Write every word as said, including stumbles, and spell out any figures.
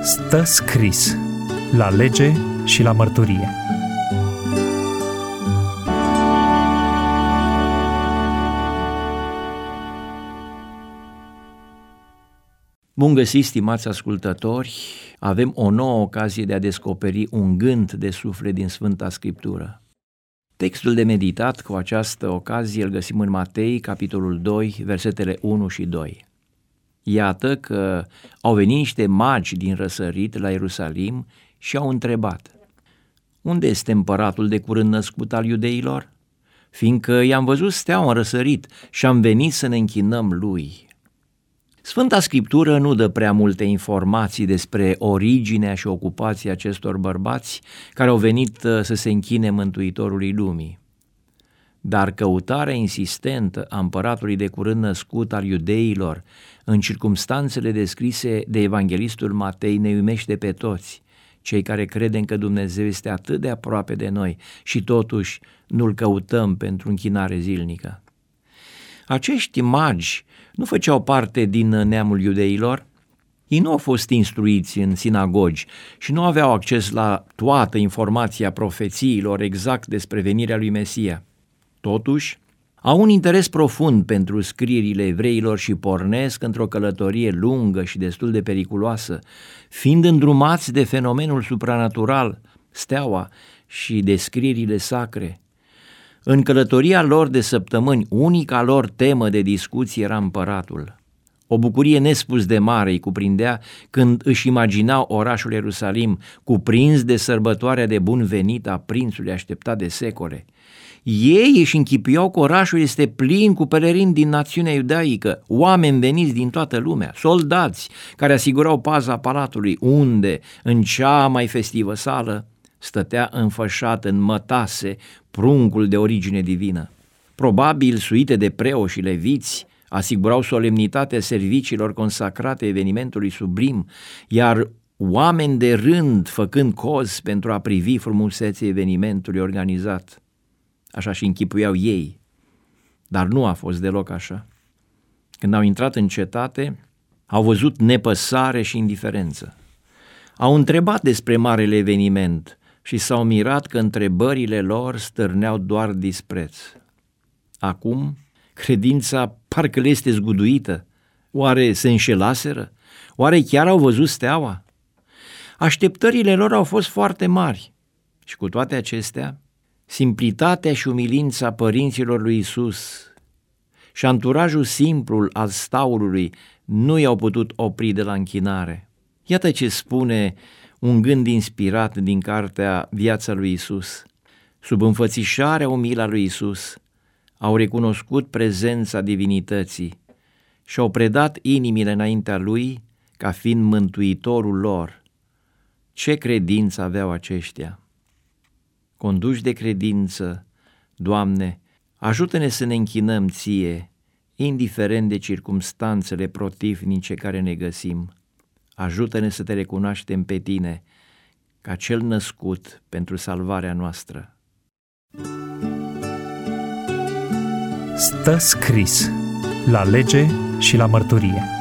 Stă scris la lege și la mărturie. Bun găsit, stimați ascultători! Avem o nouă ocazie de a descoperi un gând de suflet din Sfânta Scriptură. Textul de meditat cu această ocazie îl găsim în Matei, capitolul doi, versetele unu și doi. Iată că au venit niște magi din răsărit la Ierusalim și au întrebat: unde este împăratul de curând născut al iudeilor? Fiindcă i-am văzut steaua în răsărit și am venit să ne închinăm lui. Sfânta Scriptură nu dă prea multe informații despre originea și ocupația acestor bărbați care au venit să se închine Mântuitorului lumii. Dar căutarea insistentă a împăratului de curând născut al iudeilor în circumstanțele descrise de evanghelistul Matei ne uimește pe toți, cei care credem că Dumnezeu este atât de aproape de noi și totuși nu-L căutăm pentru închinare zilnică. Acești magi nu făceau parte din neamul iudeilor, ei nu au fost instruiți în sinagogi și nu aveau acces la toată informația profețiilor exact despre venirea lui Mesia. Totuși, au un interes profund pentru scrierile evreilor și pornesc într-o călătorie lungă și destul de periculoasă, fiind îndrumați de fenomenul supranatural, steaua și de scrierile sacre. În călătoria lor de săptămâni, unica lor temă de discuție era împăratul. O bucurie nespus de mare îi cuprindea când își imaginau orașul Ierusalim cuprins de sărbătoarea de bun venit a prințului așteptat de secole. Ei își închipuiau că orașul este plin cu pelerini din națiunea iudaică, oameni veniți din toată lumea, soldați care asigurau paza palatului, unde, în cea mai festivă sală, stătea înfășat în mătase pruncul de origine divină. Probabil suite de preoți și leviți asigurau solemnitatea serviciilor consacrate evenimentului sublim, iar oameni de rând făcând cozi pentru a privi frumusețea evenimentului organizat. Așa și închipuiau ei, dar nu a fost deloc așa. Când au intrat în cetate, au văzut nepăsare și indiferență. Au întrebat despre marele eveniment și s-au mirat că întrebările lor stârneau doar dispreț. Acum, credința parcă le este zguduită. Oare se înșelaseră? Oare chiar au văzut steaua? Așteptările lor au fost foarte mari și cu toate acestea, simplitatea și umilința părinților lui Iisus și anturajul simplul al staulului nu i-au putut opri de la închinare. Iată ce spune un gând inspirat din cartea Viața lui Iisus. Sub înfățișarea umilă a lui Iisus au recunoscut prezența divinității și au predat inimile înaintea lui ca fiind mântuitorul lor. Ce credință aveau aceștia! Conduși de credință, Doamne, ajută-ne să ne închinăm Ție, indiferent de circumstanțele protivnice care ne găsim. Ajută-ne să Te recunoaștem pe Tine, ca Cel născut pentru salvarea noastră. Stă scris la lege și la mărturie.